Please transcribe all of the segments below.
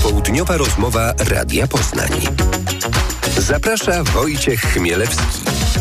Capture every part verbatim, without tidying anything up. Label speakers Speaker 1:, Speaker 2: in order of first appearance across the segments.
Speaker 1: Popołudniowa rozmowa Radia Poznań. Zaprasza Wojciech Chmielewski.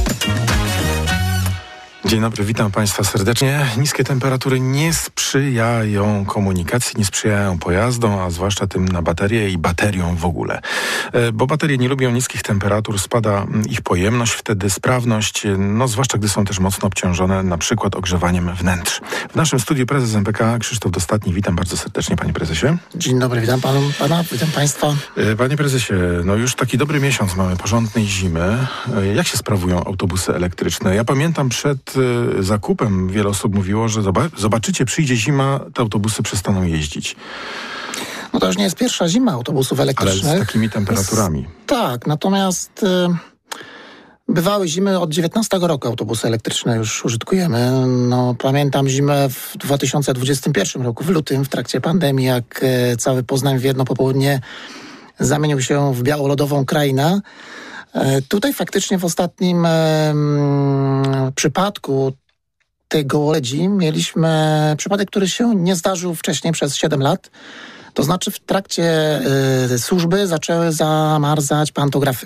Speaker 2: Dzień dobry, witam Państwa serdecznie. Niskie temperatury nie sprzyjają komunikacji, nie sprzyjają pojazdom, a zwłaszcza tym na baterie i bateriom w ogóle. Bo baterie nie lubią niskich temperatur, spada ich pojemność, wtedy sprawność, no zwłaszcza gdy są też mocno obciążone, na przykład ogrzewaniem wnętrz. W naszym studiu prezes M P K Krzysztof Dostatni. Witam bardzo serdecznie, panie prezesie.
Speaker 3: Dzień dobry, witam panu, pana, witam państwa.
Speaker 2: Panie prezesie, no już taki dobry miesiąc mamy porządnej zimy. Jak się sprawują autobusy elektryczne? Ja pamiętam przed zakupem wiele osób mówiło, że zobaczycie, przyjdzie zima, te autobusy przestaną jeździć.
Speaker 3: No to już nie jest pierwsza zima autobusów elektrycznych.
Speaker 2: Ale z takimi temperaturami.
Speaker 3: Jest, tak, natomiast y, bywały zimy od dziewiętnastego roku autobusy elektryczne już użytkujemy. No, pamiętam zimę w dwa tysiące dwudziestym pierwszym roku, w lutym, w trakcie pandemii, jak y, cały Poznań w jedno popołudnie zamienił się w białolodową krainę. Tutaj faktycznie w ostatnim e, przypadku tej gołolodzi mieliśmy przypadek, który się nie zdarzył wcześniej przez siedem lat. To znaczy w trakcie e, służby zaczęły zamarzać pantografy.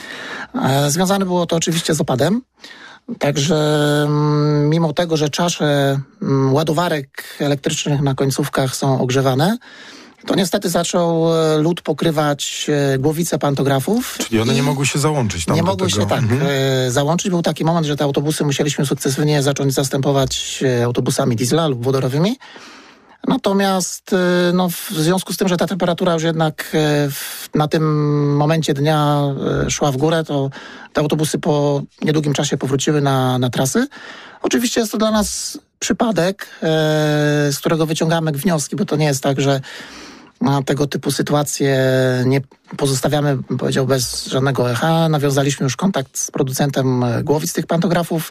Speaker 3: E, związane było to oczywiście z opadem. Także m, mimo tego, że czasze m, ładowarek elektrycznych na końcówkach są ogrzewane, to niestety zaczął lód pokrywać głowice pantografów.
Speaker 2: Czyli one nie mogły się załączyć tam
Speaker 3: Nie
Speaker 2: do
Speaker 3: mogły
Speaker 2: tego.
Speaker 3: się tak mhm. e, załączyć. Był taki moment, że te autobusy musieliśmy sukcesywnie zacząć zastępować autobusami diesla lub wodorowymi. Natomiast e, no, w związku z tym, że ta temperatura już jednak e, w, na tym momencie dnia e, szła w górę, to te autobusy po niedługim czasie powróciły na, na trasy. Oczywiście jest to dla nas przypadek, e, z którego wyciągamy wnioski, bo to nie jest tak, że na tego typu sytuacje nie pozostawiamy, bym powiedział, bez żadnego echa. Nawiązaliśmy już kontakt z producentem głowic tych pantografów,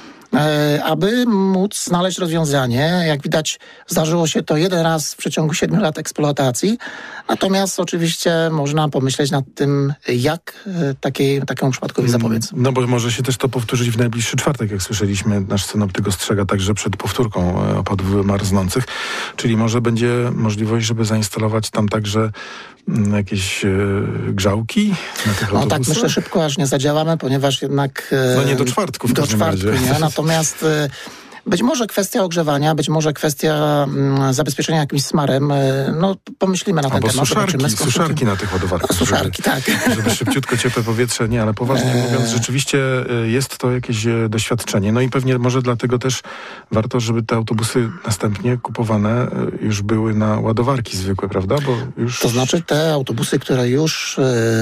Speaker 3: e, aby móc znaleźć rozwiązanie. Jak widać, zdarzyło się to jeden raz w przeciągu siedmiu lat eksploatacji. Natomiast oczywiście można pomyśleć nad tym, jak e, takiej, takiemu przypadkowi zapobiec.
Speaker 2: No bo może się też to powtórzyć w najbliższy czwartek, jak słyszeliśmy. Nasz synoptyk ostrzega także przed powtórką opadów marznących. Czyli może będzie możliwość, żeby zainstalować tam także jakieś e, grzałki na tych
Speaker 3: No
Speaker 2: autobusach?
Speaker 3: tak, myślę szybko, aż nie zadziałamy, ponieważ jednak... E,
Speaker 2: no nie do czwartku w
Speaker 3: do
Speaker 2: każdym
Speaker 3: czwartku,
Speaker 2: razie.
Speaker 3: Nie? Natomiast... E, Być może kwestia ogrzewania, być może kwestia mm, zabezpieczenia jakimś smarem. No, pomyślimy na ten
Speaker 2: Albo
Speaker 3: temat.
Speaker 2: suszarki,
Speaker 3: zobaczymy,
Speaker 2: suszarki na tych ładowarkach.
Speaker 3: A, suszarki,
Speaker 2: żeby,
Speaker 3: tak.
Speaker 2: Żeby szybciutko ciepłe powietrze, nie, ale poważnie eee. mówiąc, rzeczywiście jest to jakieś doświadczenie. No i pewnie może dlatego też warto, żeby te autobusy następnie kupowane już były na ładowarki zwykłe, prawda? Bo już...
Speaker 3: To znaczy te autobusy, które już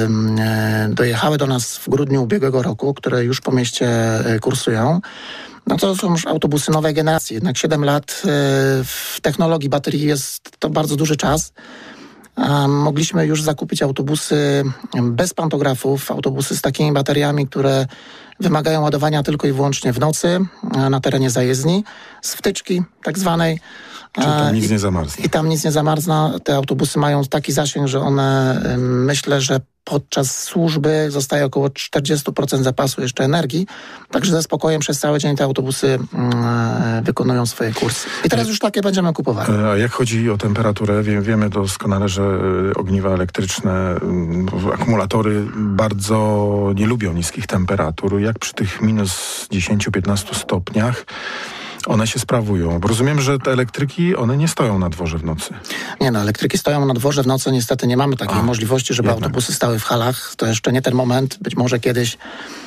Speaker 3: yy, dojechały do nas w grudniu ubiegłego roku, które już po mieście kursują, no to są już autobusy nowej generacji. Jednak siedem lat w technologii baterii jest to bardzo duży czas. Mogliśmy już zakupić autobusy bez pantografów, autobusy z takimi bateriami, które wymagają ładowania tylko i wyłącznie w nocy na terenie zajezdni, z wtyczki tak zwanej.
Speaker 2: Czyli tam nic nie zamarznie.
Speaker 3: I tam nic nie zamarzna. Te autobusy mają taki zasięg, że one, myślę, że podczas służby zostaje około czterdzieści procent zapasu jeszcze energii. Także ze spokojem przez cały dzień te autobusy mm, wykonują swoje kursy. I teraz już takie będziemy kupowali.
Speaker 2: A jak chodzi o temperaturę? Wie, wiemy doskonale, że ogniwa elektryczne, akumulatory bardzo nie lubią niskich temperatur. Jak przy tych minus dziesięć do piętnastu stopniach one się sprawują? Bo rozumiem, że te elektryki, one nie stoją na dworze w nocy.
Speaker 3: Nie no, elektryki stoją na dworze w nocy. Niestety nie mamy takiej
Speaker 2: A,
Speaker 3: możliwości, żeby
Speaker 2: jednak.
Speaker 3: autobusy stały w halach. To jeszcze nie ten moment. Być może kiedyś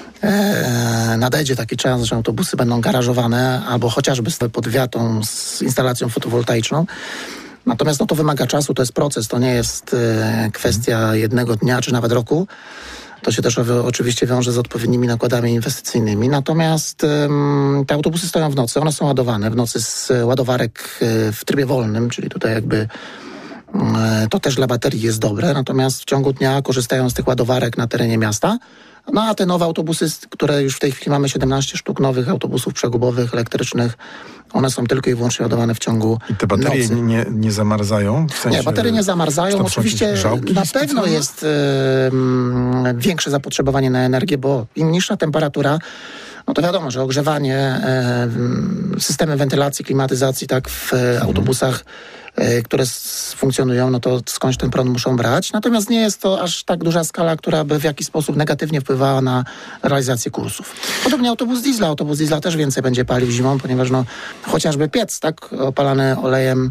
Speaker 3: e, nadejdzie taki czas, że autobusy będą garażowane albo chociażby pod wiatą z instalacją fotowoltaiczną. Natomiast no, to wymaga czasu, to jest proces. To nie jest e, kwestia jednego dnia czy nawet roku. To się też oczywiście wiąże z odpowiednimi nakładami inwestycyjnymi. Natomiast um, te autobusy stoją w nocy, one są ładowane w nocy z ładowarek y, w trybie wolnym, czyli tutaj jakby y, to też dla baterii jest dobre. Natomiast w ciągu dnia korzystają z tych ładowarek na terenie miasta. No a te nowe autobusy, które już w tej chwili mamy siedemnaście sztuk nowych autobusów przegubowych, elektrycznych, one są tylko i wyłącznie ładowane w ciągu
Speaker 2: I te baterie
Speaker 3: nocy.
Speaker 2: Nie, nie zamarzają? W sensie,
Speaker 3: nie, baterie nie zamarzają. Oczywiście na pewno jest y, y, większe zapotrzebowanie na energię, bo im niższa temperatura, no to wiadomo, że ogrzewanie, y, systemy wentylacji, klimatyzacji tak w mhm. autobusach które funkcjonują, no to skądś ten prąd muszą brać. Natomiast nie jest to aż tak duża skala, która by w jakiś sposób negatywnie wpływała na realizację kursów. Podobnie autobus diesla. Autobus diesla też więcej będzie palił zimą, ponieważ no, chociażby piec, tak, opalany olejem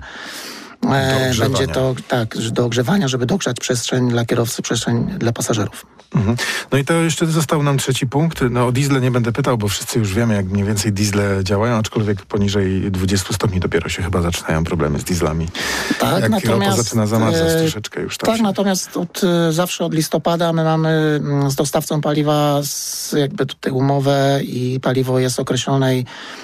Speaker 3: e, będzie to tak, do ogrzewania, żeby dogrzać przestrzeń dla kierowcy, przestrzeń dla pasażerów.
Speaker 2: Mhm. No i to jeszcze został nam trzeci punkt. No o diesle nie będę pytał, bo wszyscy już wiemy, jak mniej więcej diesle działają, aczkolwiek poniżej dwudziestu stopni dopiero się chyba zaczynają problemy z dieslami.
Speaker 3: Tak,
Speaker 2: jak
Speaker 3: natomiast
Speaker 2: zaczyna zamarzać troszeczkę już tam
Speaker 3: Tak,
Speaker 2: się...
Speaker 3: natomiast od, zawsze od listopada my mamy z dostawcą paliwa z, jakby tutaj umowę i paliwo jest określonej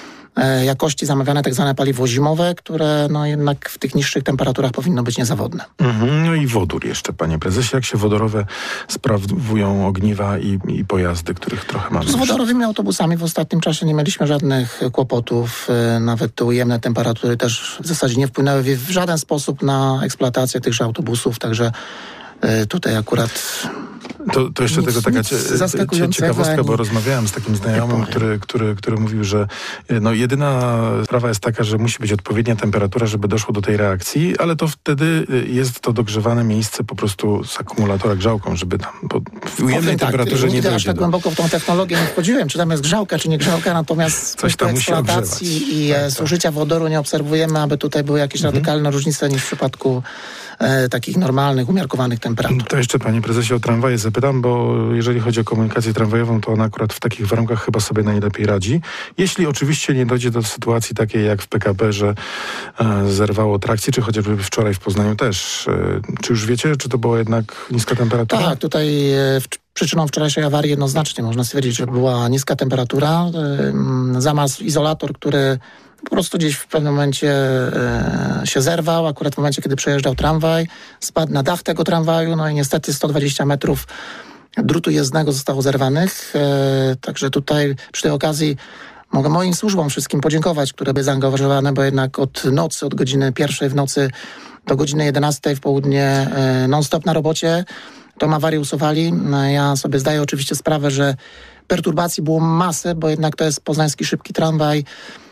Speaker 3: jakości zamawiane, tak zwane paliwo zimowe, które no jednak w tych niższych temperaturach powinno być niezawodne.
Speaker 2: Mhm. No i wodór jeszcze, panie prezesie. Jak się wodorowe sprawują ogniwa i, i pojazdy, których trochę mamy?
Speaker 3: Z wodorowymi autobusami w ostatnim czasie nie mieliśmy żadnych kłopotów. Nawet te ujemne temperatury też w zasadzie nie wpłynęły w żaden sposób na eksploatację tychże autobusów, także tutaj akurat...
Speaker 2: To, to jeszcze
Speaker 3: nic,
Speaker 2: tego taka cie, ciekawostka,
Speaker 3: ani...
Speaker 2: bo rozmawiałem z takim znajomym, który, który, który mówił, że no jedyna sprawa jest taka, że musi być odpowiednia temperatura, żeby doszło do tej reakcji, ale to wtedy jest to dogrzewane miejsce po prostu z akumulatora grzałką, żeby tam po, w ujemnej
Speaker 3: tak,
Speaker 2: temperaturze nie dojdzie.
Speaker 3: Aż tak
Speaker 2: do...
Speaker 3: głęboko w tą technologię nie wchodziłem, czy tam jest grzałka, czy nie grzałka, natomiast
Speaker 2: coś tam musi ogrzewać.
Speaker 3: eksploatacji i tak, zużycia tak. wodoru nie obserwujemy, aby tutaj były jakieś mhm. radykalne różnice niż w przypadku e, takich normalnych, umiarkowanych temperatur.
Speaker 2: To jeszcze, panie prezesie, o tramwaje zapytam, bo jeżeli chodzi o komunikację tramwajową, to ona akurat w takich warunkach chyba sobie najlepiej radzi. Jeśli oczywiście nie dojdzie do sytuacji takiej jak w P K P, że e, zerwało trakcję, czy chociażby wczoraj w Poznaniu też. E, czy już wiecie, czy to była jednak niska temperatura?
Speaker 3: Tak, tutaj e, w, przyczyną wczorajszej awarii jednoznacznie można stwierdzić, że była niska temperatura. E, zamarzł izolator, który po prostu gdzieś w pewnym momencie e, się zerwał, akurat w momencie, kiedy przejeżdżał tramwaj, spadł na dach tego tramwaju, no i niestety sto dwadzieścia metrów drutu jezdnego zostało zerwanych. E, także tutaj przy tej okazji mogę moim służbom wszystkim podziękować, które były zaangażowane, bo jednak od nocy, od godziny pierwszej w nocy do godziny jedenastej w południe e, non-stop na robocie tą awarię usuwali. No, ja sobie zdaję oczywiście sprawę, że perturbacji było masę, bo jednak to jest poznański szybki tramwaj.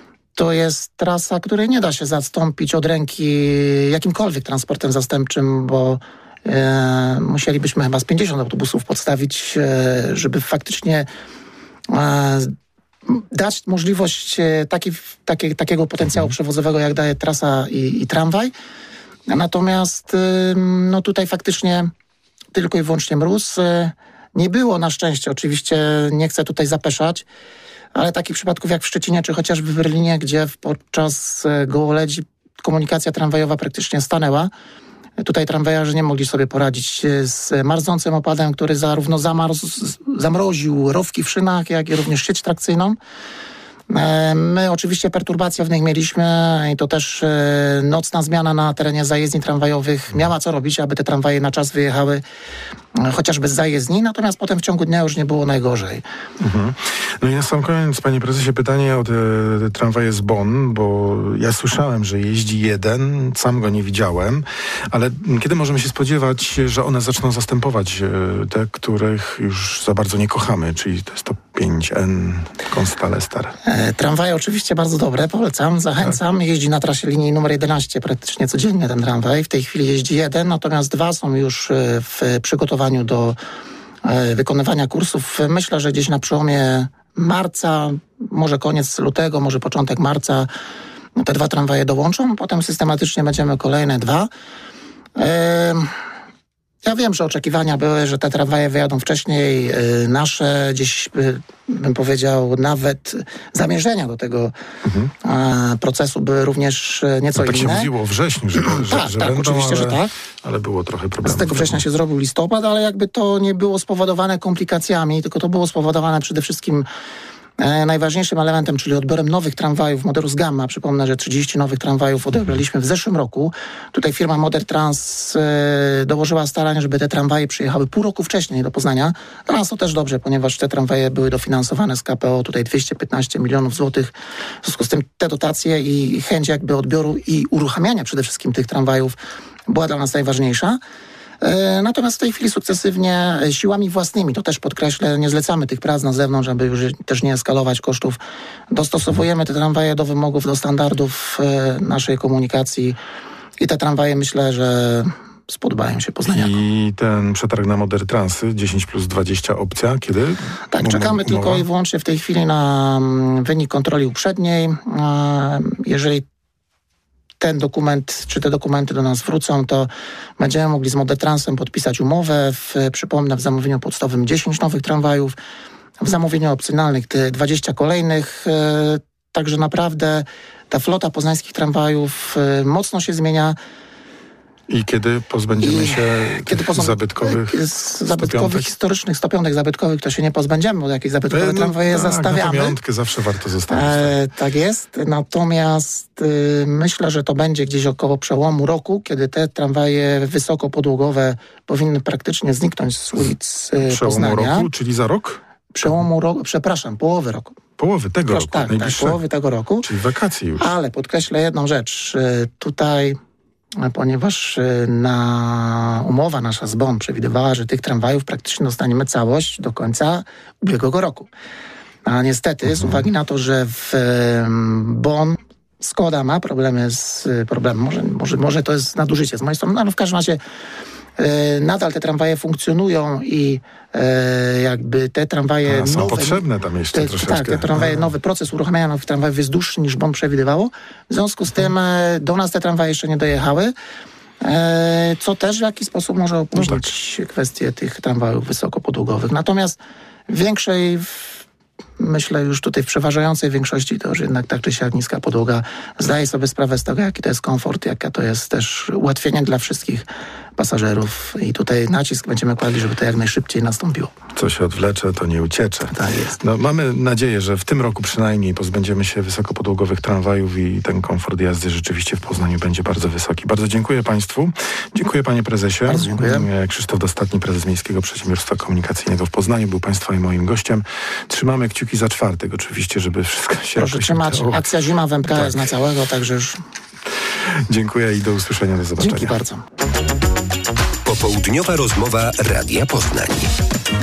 Speaker 3: To jest trasa, której nie da się zastąpić od ręki jakimkolwiek transportem zastępczym, bo e, musielibyśmy chyba z pięćdziesiąt autobusów podstawić, e, żeby faktycznie e, dać możliwość e, taki, taki, takiego potencjału przewozowego, jak daje trasa i, i tramwaj. Natomiast e, no tutaj faktycznie tylko i wyłącznie mróz. E, nie było na szczęście, oczywiście nie chcę tutaj zapeszać, ale takich przypadków jak w Szczecinie, czy chociażby w Berlinie, gdzie podczas gołoledzi komunikacja tramwajowa praktycznie stanęła. Tutaj tramwajarze nie mogli sobie poradzić z marznącym opadem, który zarówno zamarz, zamroził rowki w szynach, jak i również sieć trakcyjną. My oczywiście perturbacje w nich mieliśmy i to też nocna zmiana na terenie zajezdni tramwajowych miała co robić, aby te tramwaje na czas wyjechały chociażby z zajezdni, natomiast potem w ciągu dnia już nie było najgorzej.
Speaker 2: Mhm. No i na sam koniec, panie prezesie, pytanie o te, te tramwaje z Bonn, bo ja słyszałem, że jeździ jeden, sam go nie widziałem, ale kiedy możemy się spodziewać, że one zaczną zastępować te, których już za bardzo nie kochamy, czyli to sto pięć N Constal-Star?
Speaker 3: E, tramwaje oczywiście bardzo dobre, polecam, zachęcam. Tak. Jeździ na trasie linii numer jedenaście praktycznie codziennie ten tramwaj. W tej chwili jeździ jeden, natomiast dwa są już w przygotowaniu do e, wykonywania kursów. Myślę, że gdzieś na przełomie marca, może koniec lutego, może początek marca te dwa tramwaje dołączą. Potem systematycznie będziemy kolejne dwa. E, Ja wiem, że oczekiwania były, że te tramwaje wyjadą wcześniej. Nasze gdzieś, bym powiedział, nawet zamierzenia do tego mhm. procesu były również nieco
Speaker 2: no, tak
Speaker 3: inne.
Speaker 2: Tak się mówiło o wrześniu, że, że,
Speaker 3: tak,
Speaker 2: że
Speaker 3: tak,
Speaker 2: będą,
Speaker 3: oczywiście,
Speaker 2: ale,
Speaker 3: że tak.
Speaker 2: ale było trochę problemów.
Speaker 3: Z tego września się zrobił listopad, ale jakby to nie było spowodowane komplikacjami, tylko to było spowodowane przede wszystkim E, najważniejszym elementem, czyli odbiorem nowych tramwajów Moderus Gamma. Przypomnę, że trzydzieści nowych tramwajów odebraliśmy w zeszłym roku. Tutaj firma Moder Trans e, dołożyła starań, żeby te tramwaje przyjechały pół roku wcześniej do Poznania. Dla nas to też dobrze, ponieważ te tramwaje były dofinansowane z K P O, tutaj dwieście piętnaście milionów złotych. W związku z tym te dotacje i chęć jakby odbioru i uruchamiania przede wszystkim tych tramwajów była dla nas najważniejsza. Natomiast w tej chwili sukcesywnie siłami własnymi, to też podkreślę, nie zlecamy tych prac na zewnątrz, żeby już też nie eskalować kosztów. Dostosowujemy te tramwaje do wymogów, do standardów naszej komunikacji I te tramwaje, myślę, że spodobają się poznaniakom.
Speaker 2: I ten przetarg na Moder Transy dziesięć plus dwadzieścia opcja, kiedy?
Speaker 3: Tak, czekamy
Speaker 2: Umowa?
Speaker 3: tylko i wyłącznie w tej chwili na wynik kontroli uprzedniej. Jeżeli ten dokument, czy te dokumenty do nas wrócą, to będziemy mogli z Moder Transem podpisać umowę. W, przypomnę, w zamówieniu podstawowym dziesięć nowych tramwajów, w zamówieniu opcjonalnych te dwadzieścia kolejnych. Także naprawdę ta flota poznańskich tramwajów mocno się zmienia.
Speaker 2: I kiedy pozbędziemy
Speaker 3: I
Speaker 2: się
Speaker 3: kiedy
Speaker 2: tych
Speaker 3: pozna-
Speaker 2: zabytkowych
Speaker 3: zabytkowych,
Speaker 2: stopiątek?
Speaker 3: historycznych stopiątek zabytkowych, to się nie pozbędziemy, bo jakieś zabytkowe
Speaker 2: No,
Speaker 3: tramwaje
Speaker 2: tak,
Speaker 3: zastawiamy.
Speaker 2: na pamiątkę zawsze warto zostawić.
Speaker 3: E, tak jest, natomiast y, myślę, że to będzie gdzieś około przełomu roku, kiedy te tramwaje wysokopodłogowe powinny praktycznie zniknąć z ulic y,
Speaker 2: Przełomu
Speaker 3: Poznania.
Speaker 2: roku, czyli za rok?
Speaker 3: Przełomu roku, przepraszam, połowy roku.
Speaker 2: Połowy tego
Speaker 3: Proszę,
Speaker 2: roku,
Speaker 3: tak, tak,
Speaker 2: najbliższe.
Speaker 3: połowy tego roku.
Speaker 2: Czyli wakacje już.
Speaker 3: Ale podkreślę jedną rzecz. Y, tutaj, y, ponieważ y, na umowa nasza z B O N przewidywała, że tych tramwajów praktycznie dostaniemy całość do końca ubiegłego roku. A niestety, mhm. z uwagi na to, że w B O N Skoda ma problemy z problemem, może, może, może to jest nadużycie z mojej strony, no, ale w każdym razie e, nadal te tramwaje funkcjonują i e, jakby te tramwaje
Speaker 2: A, są
Speaker 3: nowe...
Speaker 2: potrzebne tam jeszcze
Speaker 3: te,
Speaker 2: troszeczkę.
Speaker 3: Tak, te tramwaje, nowy proces uruchamiania nowych tramwajów jest dłuższy niż B O N przewidywało. W związku z tym e, do nas te tramwaje jeszcze nie dojechały. E, co też w jakiś sposób może opóźnić no tak. kwestię tych tramwajów wysokopodłogowych. Natomiast w większej... W, Myślę już tutaj w przeważającej większości to już jednak tak czy siak niska podłoga zdaje sobie sprawę z tego, jaki to jest komfort, jaka to jest też ułatwienie dla wszystkich pasażerów i tutaj nacisk będziemy kładli, żeby to jak najszybciej nastąpiło.
Speaker 2: Co się odwlecze, to nie uciecze.
Speaker 3: Tak jest.
Speaker 2: No, mamy nadzieję, że w tym roku przynajmniej pozbędziemy się wysokopodłogowych tramwajów i ten komfort jazdy rzeczywiście w Poznaniu będzie bardzo wysoki. Bardzo dziękuję Państwu. Dziękuję Panie Prezesie.
Speaker 3: Bardzo dziękuję.
Speaker 2: Krzysztof Dostatni, prezes Miejskiego Przedsiębiorstwa Komunikacyjnego w Poznaniu, był Państwa i moim gościem. Trzymamy kciuki za czwartek oczywiście, żeby wszystko się
Speaker 3: Proszę
Speaker 2: jakoś
Speaker 3: trzymać.
Speaker 2: udało.
Speaker 3: Akcja Zima w M K S
Speaker 2: Tak.
Speaker 3: na całego, także już...
Speaker 2: Dziękuję i do usłyszenia, do zobaczenia.
Speaker 3: Dzięki bardzo.
Speaker 1: Popołudniowa rozmowa Radia Poznań.